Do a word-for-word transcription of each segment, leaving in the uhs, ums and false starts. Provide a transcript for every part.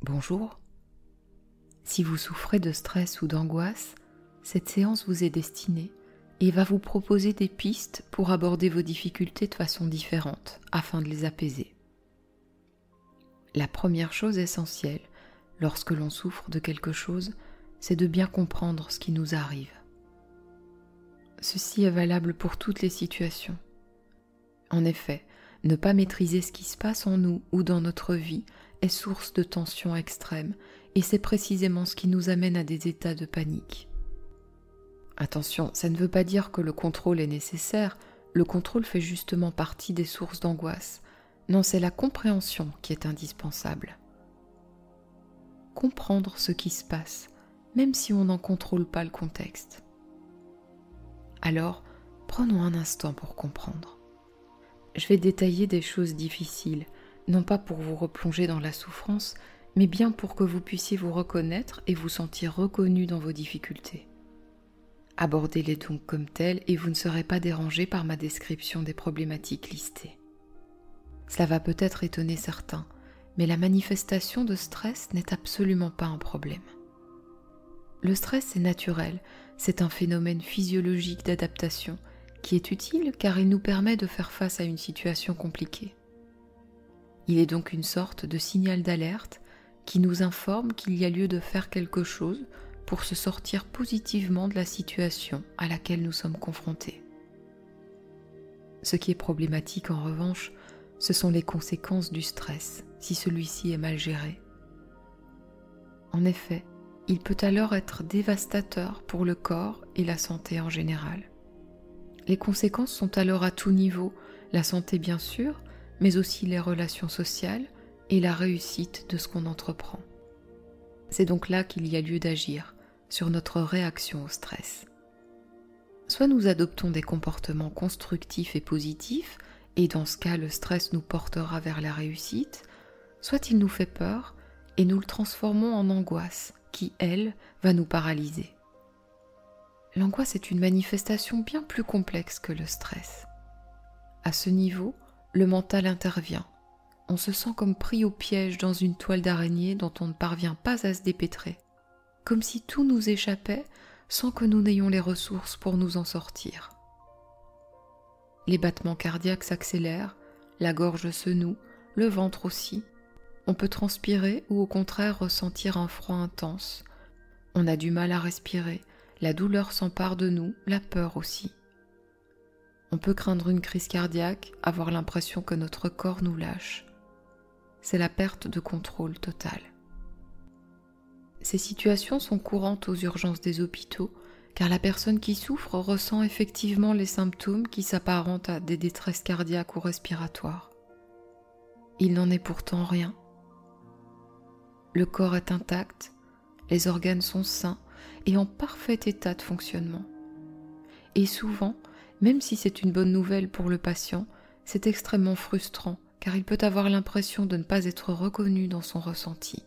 Bonjour. Si vous souffrez de stress ou d'angoisse, cette séance vous est destinée et va vous proposer des pistes pour aborder vos difficultés de façon différente afin de les apaiser. La première chose essentielle lorsque l'on souffre de quelque chose, c'est de bien comprendre ce qui nous arrive. Ceci est valable pour toutes les situations. En effet, ne pas maîtriser ce qui se passe en nous ou dans notre vie est source de tension extrême et c'est précisément ce qui nous amène à des états de panique. Attention, ça ne veut pas dire que le contrôle est nécessaire, le contrôle fait justement partie des sources d'angoisse. Non, c'est la compréhension qui est indispensable. Comprendre ce qui se passe, même si on n'en contrôle pas le contexte. Alors, prenons un instant pour comprendre. Je vais détailler des choses difficiles, non pas pour vous replonger dans la souffrance, mais bien pour que vous puissiez vous reconnaître et vous sentir reconnu dans vos difficultés. Abordez-les donc comme telles et vous ne serez pas dérangé par ma description des problématiques listées. Cela va peut-être étonner certains, mais la manifestation de stress n'est absolument pas un problème. Le stress est naturel, c'est un phénomène physiologique d'adaptation qui est utile car il nous permet de faire face à une situation compliquée. Il est donc une sorte de signal d'alerte qui nous informe qu'il y a lieu de faire quelque chose pour se sortir positivement de la situation à laquelle nous sommes confrontés. Ce qui est problématique en revanche, ce sont les conséquences du stress, si celui-ci est mal géré. En effet, il peut alors être dévastateur pour le corps et la santé en général. Les conséquences sont alors à tout niveau, la santé bien sûr, mais aussi les relations sociales et la réussite de ce qu'on entreprend. C'est donc là qu'il y a lieu d'agir, sur notre réaction au stress. Soit nous adoptons des comportements constructifs et positifs, et dans ce cas le stress nous portera vers la réussite, soit il nous fait peur et nous le transformons en angoisse, qui, elle, va nous paralyser. L'angoisse est une manifestation bien plus complexe que le stress. À ce niveau, le mental intervient. On se sent comme pris au piège dans une toile d'araignée dont on ne parvient pas à se dépêtrer, comme si tout nous échappait sans que nous n'ayons les ressources pour nous en sortir. Les battements cardiaques s'accélèrent, la gorge se noue, le ventre aussi. On peut transpirer ou au contraire ressentir un froid intense. On a du mal à respirer, la douleur s'empare de nous, la peur aussi. On peut craindre une crise cardiaque, avoir l'impression que notre corps nous lâche. C'est la perte de contrôle totale. Ces situations sont courantes aux urgences des hôpitaux, car la personne qui souffre ressent effectivement les symptômes qui s'apparentent à des détresses cardiaques ou respiratoires. Il n'en est pourtant rien. Le corps est intact, les organes sont sains et en parfait état de fonctionnement. Et souvent, même si c'est une bonne nouvelle pour le patient, c'est extrêmement frustrant car il peut avoir l'impression de ne pas être reconnu dans son ressenti.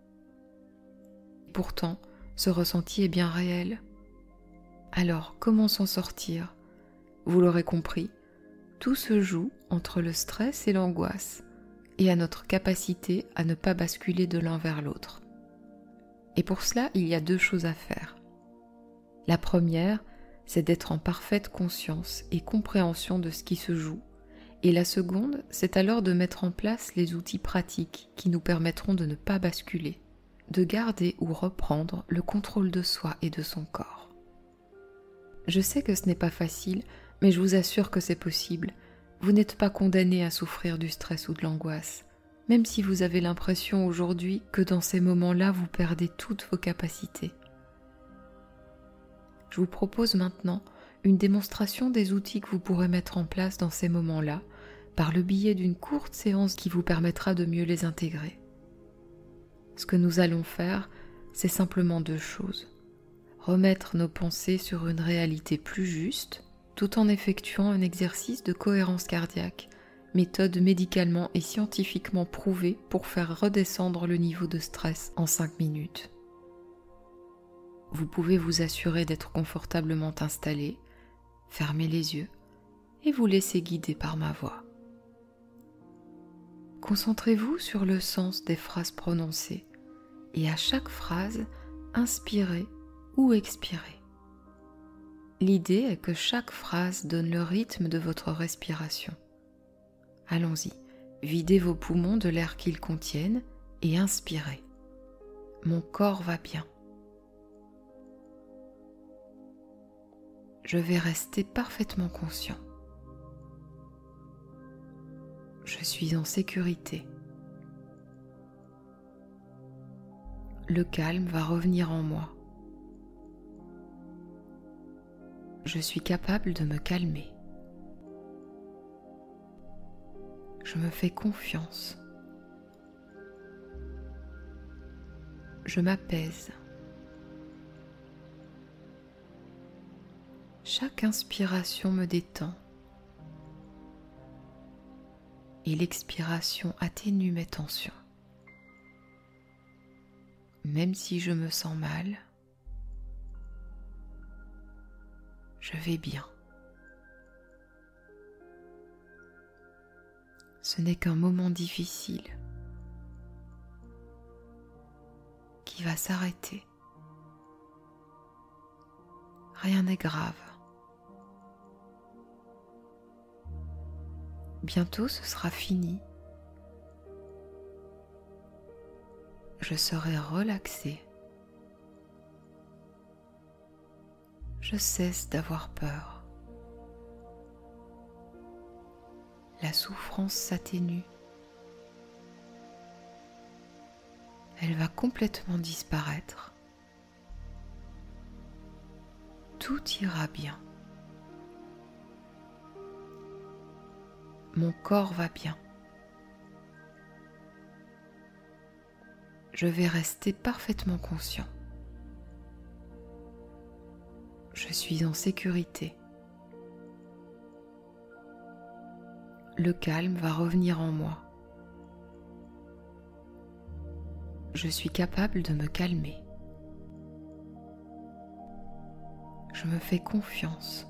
Pourtant, ce ressenti est bien réel. Alors, comment s'en sortir ? Vous l'aurez compris, tout se joue entre le stress et l'angoisse et à notre capacité à ne pas basculer de l'un vers l'autre. Et pour cela, il y a deux choses à faire. La première, c'est d'être en parfaite conscience et compréhension de ce qui se joue. Et la seconde, c'est alors de mettre en place les outils pratiques qui nous permettront de ne pas basculer, de garder ou reprendre le contrôle de soi et de son corps. Je sais que ce n'est pas facile, mais je vous assure que c'est possible. Vous n'êtes pas condamné à souffrir du stress ou de l'angoisse, même si vous avez l'impression aujourd'hui que dans ces moments-là, vous perdez toutes vos capacités. Je vous propose maintenant une démonstration des outils que vous pourrez mettre en place dans ces moments-là, par le biais d'une courte séance qui vous permettra de mieux les intégrer. Ce que nous allons faire, c'est simplement deux choses. Remettre nos pensées sur une réalité plus juste, tout en effectuant un exercice de cohérence cardiaque, méthode médicalement et scientifiquement prouvée pour faire redescendre le niveau de stress en cinq minutes. Vous pouvez vous assurer d'être confortablement installé, fermer les yeux et vous laisser guider par ma voix. Concentrez-vous sur le sens des phrases prononcées, et à chaque phrase, inspirez ou expirez. L'idée est que chaque phrase donne le rythme de votre respiration. Allons-y, videz vos poumons de l'air qu'ils contiennent et inspirez. Mon corps va bien. Je vais rester parfaitement conscient. Je suis en sécurité. Le calme va revenir en moi. Je suis capable de me calmer. Je me fais confiance. Je m'apaise. Chaque inspiration me détend et l'expiration atténue mes tensions. Même si je me sens mal, je vais bien. Ce n'est qu'un moment difficile qui va s'arrêter. Rien n'est grave. Bientôt ce sera fini. Je serai relaxée. Je cesse d'avoir peur. La souffrance s'atténue. Elle va complètement disparaître. Tout ira bien. Mon corps va bien. Je vais rester parfaitement conscient. Je suis en sécurité. Le calme va revenir en moi. Je suis capable de me calmer. Je me fais confiance.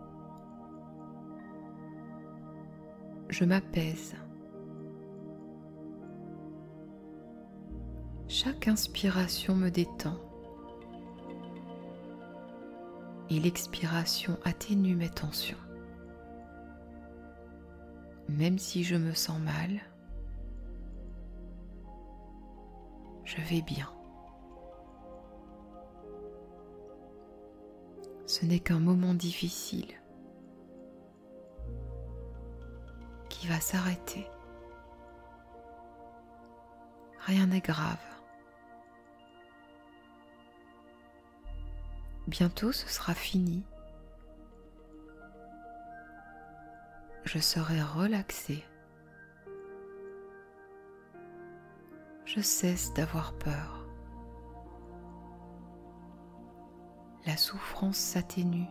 Je m'apaise. Chaque inspiration me détend et l'expiration atténue mes tensions. Même si je me sens mal, je vais bien. Ce n'est qu'un moment difficile qui va s'arrêter. Rien n'est grave. Bientôt ce sera fini. Je serai relaxée. Je cesse d'avoir peur. La souffrance s'atténue.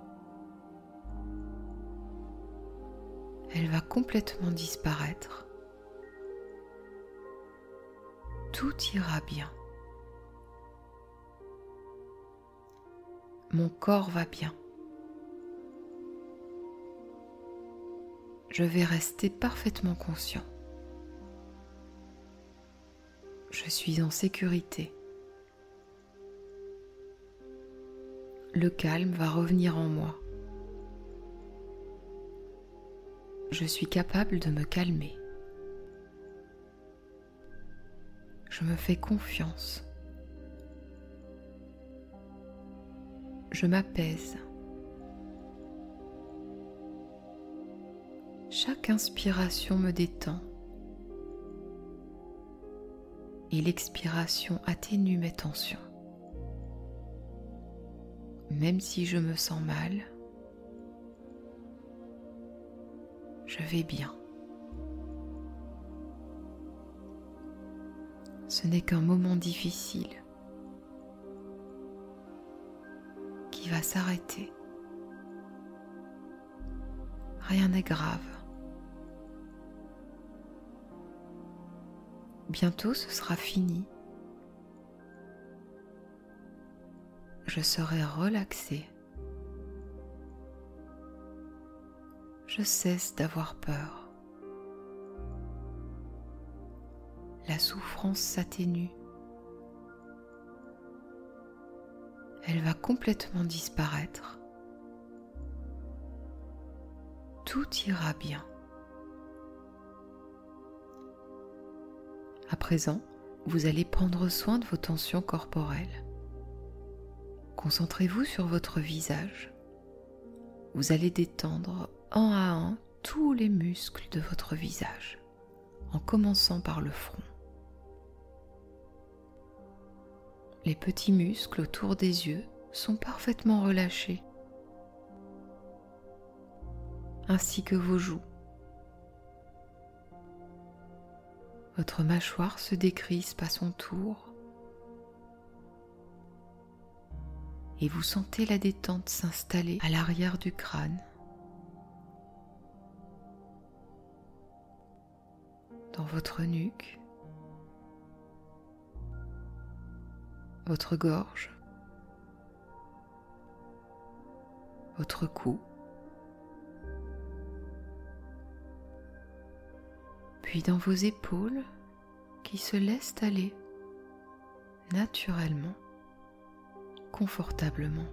Elle va complètement disparaître. Tout ira bien. Mon corps va bien. Je vais rester parfaitement conscient. Je suis en sécurité. Le calme va revenir en moi. Je suis capable de me calmer. Je me fais confiance. Je m'apaise. Chaque inspiration me détend et l'expiration atténue mes tensions. Même si je me sens mal, je vais bien. Ce n'est qu'un moment difficile qui va s'arrêter. Rien n'est grave. Bientôt ce sera fini. Je serai relaxée. Je cesse d'avoir peur. La souffrance s'atténue. elle va complètement disparaître. Tout ira bien. À présent, vous allez prendre soin de vos tensions corporelles. Concentrez-vous sur votre visage. Vous allez détendre un à un tous les muscles de votre visage, en commençant par le front. Les petits muscles autour des yeux sont parfaitement relâchés, ainsi que vos joues. Votre mâchoire se décrispe à son tour et vous sentez la détente s'installer à l'arrière du crâne. Dans votre nuque, votre gorge, votre cou, puis dans vos épaules qui se laissent aller naturellement, confortablement.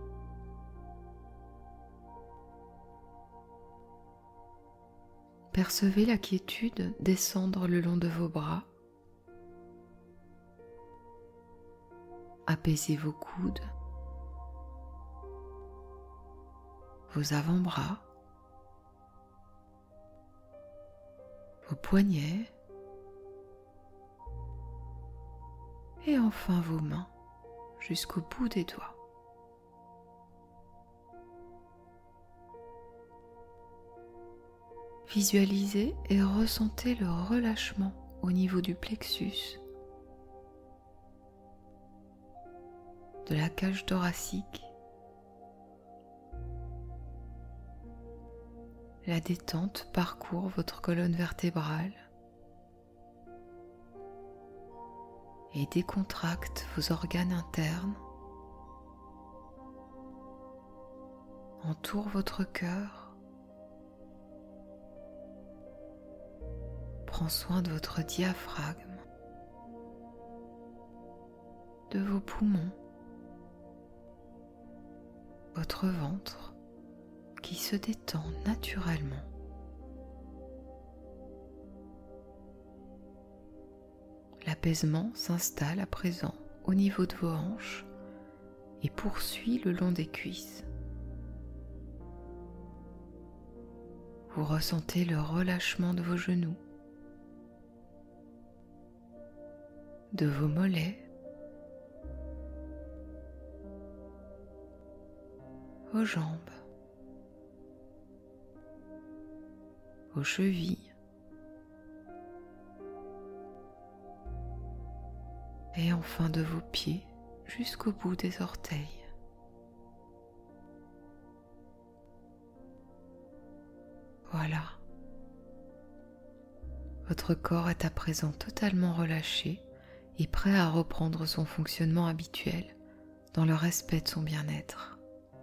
Percevez la quiétude descendre le long de vos bras. Apaisez vos coudes, vos avant-bras, vos poignets et enfin vos mains jusqu'au bout des doigts. Visualisez et ressentez le relâchement au niveau du plexus, de la cage thoracique, la détente parcourt votre colonne vertébrale et décontracte vos organes internes, entoure votre cœur, prend soin de votre diaphragme, de vos poumons, votre ventre qui se détend naturellement. L'apaisement s'installe à présent au niveau de vos hanches et poursuit le long des cuisses. Vous ressentez le relâchement de vos genoux, de vos mollets, vos jambes, vos chevilles et enfin de vos pieds jusqu'au bout des orteils. Voilà. Votre corps est à présent totalement relâché et prêt à reprendre son fonctionnement habituel dans le respect de son bien-être.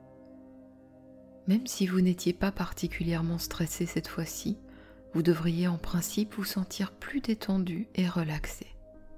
Même si vous n'étiez pas particulièrement stressé cette fois-ci, vous devriez en principe vous sentir plus détendu et relaxé.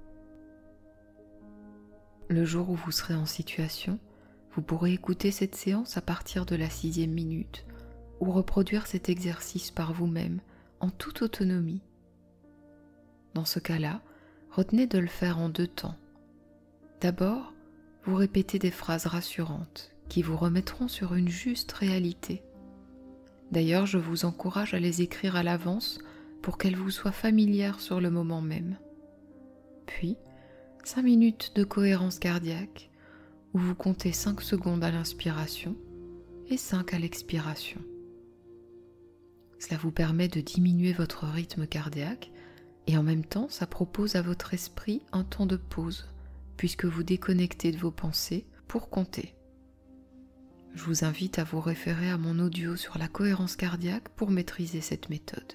Le jour où vous serez en situation, vous pourrez écouter cette séance à partir de la sixième minute ou reproduire cet exercice par vous-même en toute autonomie. Dans ce cas-là, retenez de le faire en deux temps. D'abord, vous répétez des phrases rassurantes qui vous remettront sur une juste réalité. D'ailleurs, je vous encourage à les écrire à l'avance pour qu'elles vous soient familières sur le moment même. Puis, cinq minutes de cohérence cardiaque où vous comptez cinq secondes à l'inspiration et cinq à l'expiration. Cela vous permet de diminuer votre rythme cardiaque et en même temps, ça propose à votre esprit un temps de pause puisque vous déconnectez de vos pensées pour compter. Je vous invite à vous référer à mon audio sur la cohérence cardiaque pour maîtriser cette méthode.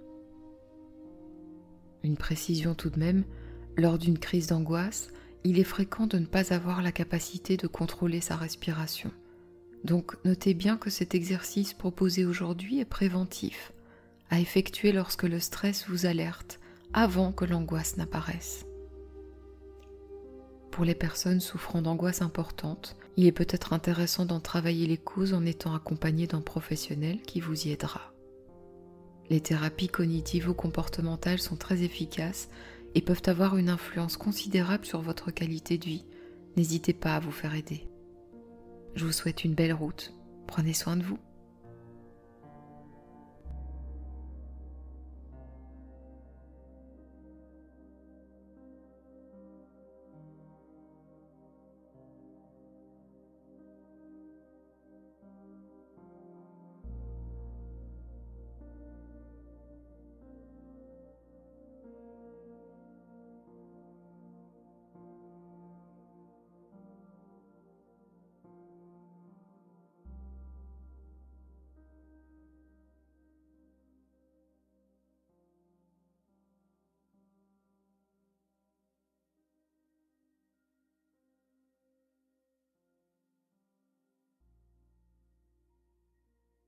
Une précision tout de même, lors d'une crise d'angoisse, il est fréquent de ne pas avoir la capacité de contrôler sa respiration. Donc notez bien que cet exercice proposé aujourd'hui est préventif, à effectuer lorsque le stress vous alerte, avant que l'angoisse n'apparaisse. Pour les personnes souffrant d'angoisse importante, il est peut-être intéressant d'en travailler les causes en étant accompagné d'un professionnel qui vous y aidera. Les thérapies cognitivo-comportementales sont très efficaces et peuvent avoir une influence considérable sur votre qualité de vie. N'hésitez pas à vous faire aider. Je vous souhaite une belle route. Prenez soin de vous.